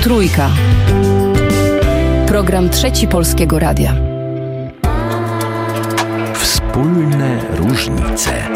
Trójka. Program Trzeci Polskiego Radia. Wspólne różnice.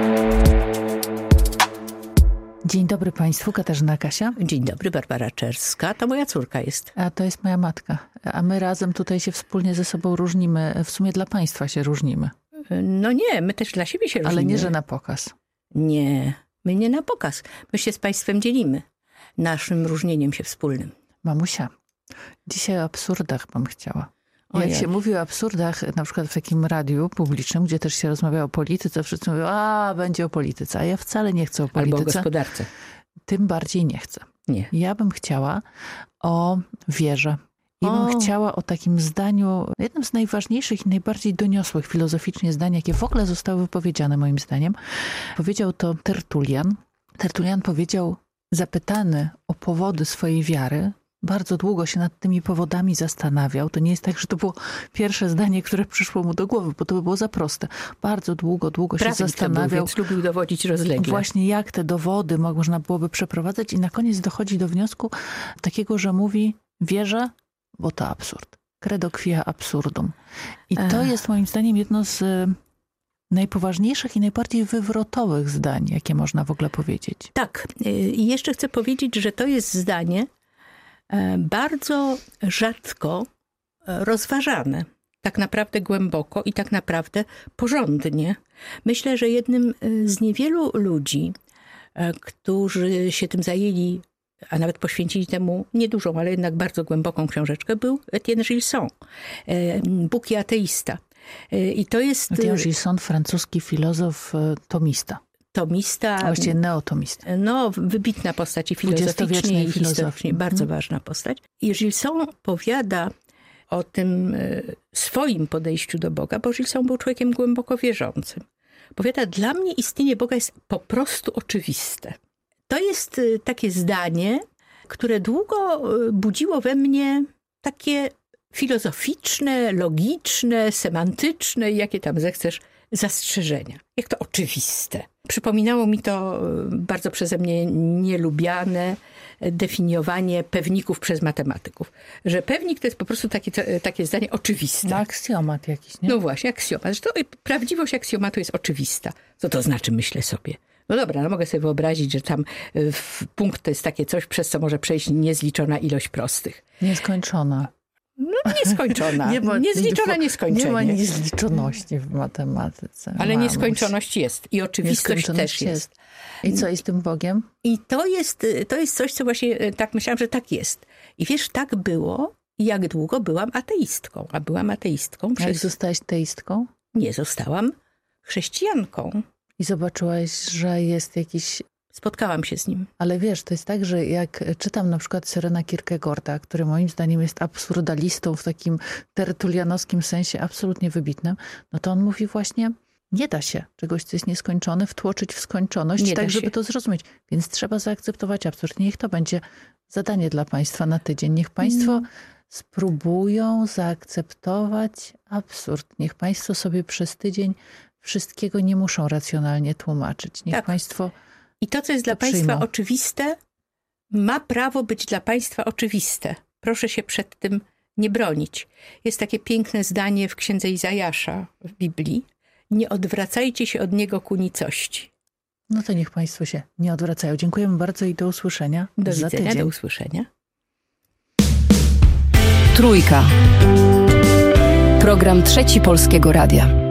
Dzień dobry Państwu, Katarzyna Kasia. Dzień dobry, Barbara Czerska. To moja córka jest. A to jest moja matka. A my razem tutaj się wspólnie ze sobą różnimy. W sumie dla Państwa się różnimy. No nie, my też dla siebie się różnimy. Ale nie, że na pokaz. Nie, my nie na pokaz. My się z Państwem dzielimy naszym różnieniem się wspólnym. Mamusia, dzisiaj o absurdach bym chciała. Jak się mówi o absurdach, na przykład w takim radiu publicznym, gdzie też się rozmawia o polityce, wszyscy mówią, będzie o polityce, a ja wcale nie chcę o polityce. Albo o gospodarce. Tym bardziej nie chcę. Nie. Ja bym chciała o wierze. I bym chciała o takim zdaniu, jednym z najważniejszych i najbardziej doniosłych filozoficznie zdań, jakie w ogóle zostały wypowiedziane moim zdaniem. Powiedział to Tertulian. Tertulian powiedział, zapytany o powody swojej wiary, bardzo długo się nad tymi powodami zastanawiał. To nie jest tak, że to było pierwsze zdanie, które przyszło mu do głowy, bo to by było za proste. Bardzo długo się zastanawiał. Więc lubił dowodzić rozlegle. Właśnie jak te dowody można byłoby przeprowadzać i na koniec dochodzi do wniosku takiego, że mówi, wierzę, bo to absurd. Credo quia absurdum. I to jest moim zdaniem jedno z najpoważniejszych i najbardziej wywrotowych zdań, jakie można w ogóle powiedzieć. Tak. I jeszcze chcę powiedzieć, że to jest zdanie bardzo rzadko rozważane. Tak naprawdę głęboko i tak naprawdę porządnie. Myślę, że jednym z niewielu ludzi, którzy się tym zajęli, a nawet poświęcili temu niedużą, ale jednak bardzo głęboką książeczkę, był Etienne Gilson, Bóg i ateista. I to jest... Etienne Gilson, francuski filozof, tomista. Tomista. A właściwie neotomista. No, wybitna postać i filozoficznie, i historycznie. Bardzo ważna postać. I Gilson powiada o tym swoim podejściu do Boga, bo Gilson był człowiekiem głęboko wierzącym. Powiada, dla mnie istnienie Boga jest po prostu oczywiste. To jest takie zdanie, które długo budziło we mnie takie filozoficzne, logiczne, semantyczne i jakie tam zechcesz zastrzeżenia. Jak to oczywiste. Przypominało mi to bardzo przeze mnie nielubiane definiowanie pewników przez matematyków. Że pewnik to jest po prostu takie zdanie oczywiste. No, aksjomat jakiś, nie? No właśnie, aksjomat. Że to prawdziwość aksjomatu jest oczywista. Co to znaczy, myślę sobie? No dobra, mogę sobie wyobrazić, że tam punkt to jest takie coś, przez co może przejść niezliczona ilość prostych. Nieskończona. No nieskończona. Niezliczona nieskończenie. Nie ma niezliczoności w matematyce. Ale nieskończoność jest. I oczywistość też jest. I co jest tym Bogiem? I to jest coś, co właśnie tak myślałam, że tak jest. I wiesz, tak było, jak długo byłam ateistką. A byłam ateistką. Jak zostałaś teistką? Nie, zostałam chrześcijanką. I zobaczyłaś, że jest jakiś... Spotkałam się z nim. Ale wiesz, to jest tak, że jak czytam na przykład Sørena Kierkegaarda, który moim zdaniem jest absurdalistą w takim tertulianowskim sensie absolutnie wybitnym, no to on mówi właśnie, nie da się czegoś, co jest nieskończone, wtłoczyć w skończoność, tak żeby to zrozumieć. Więc trzeba zaakceptować absurd. Niech to będzie zadanie dla Państwa na tydzień. Niech Państwo spróbują zaakceptować absurd. Niech Państwo sobie przez tydzień wszystkiego nie muszą racjonalnie tłumaczyć. Niech Państwo... I to, co jest dla Państwa oczywiste, ma prawo być dla Państwa oczywiste. Proszę się przed tym nie bronić. Jest takie piękne zdanie w księdze Izajasza w Biblii. Nie odwracajcie się od niego ku nicości. No to niech Państwo się nie odwracają. Dziękujemy bardzo i do usłyszenia do za widzenia, tydzień. Do usłyszenia. Trójka. Program Trzeci Polskiego Radia.